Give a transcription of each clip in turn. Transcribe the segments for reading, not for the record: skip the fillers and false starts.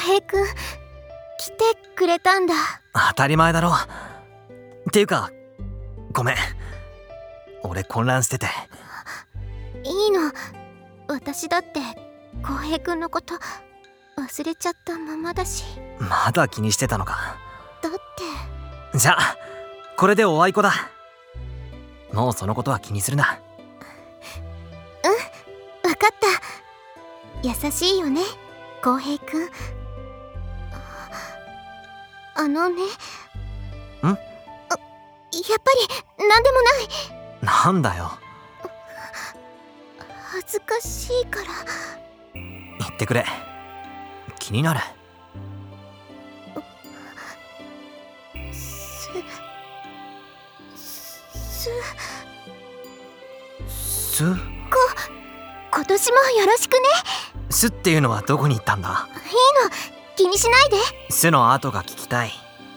平くん、来てくれたんだ。 当たり前だろ。っていうかごめん、俺混乱してて。 いいの、私だって浩平くんのこと忘れちゃったままだし。 まだ気にしてたのか。 だってじゃあこれでおあいこだ。もうそのことは気にするな。 わかった。優しいよね、浩平くん。ね。やっぱりなんでもない。 なんだよ。 恥ずかしいから。 言ってくれ、気になる。 今年もよろしくね。 スっていうのはどこに行ったんだ？ いいの、気にしないで。 スの後が聞きたい。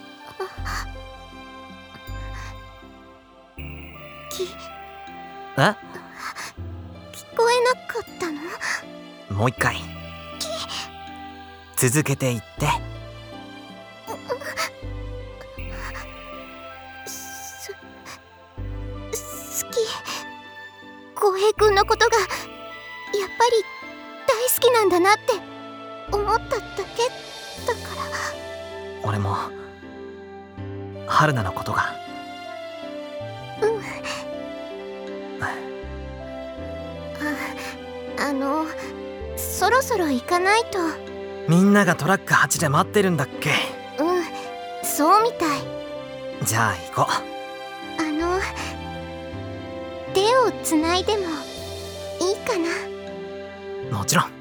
え？ 聞こえなかったの？ もう一回続けて言って。 好き。浩平くんのことがやっぱり大好きなんだなって思っただけだから。 俺も春菜のことが。 そろそろ行かないと。 みんながトラック8で待ってるんだっけ？ そうみたい。 じゃあ行こう。 手をつないでもいいかな？ もちろん。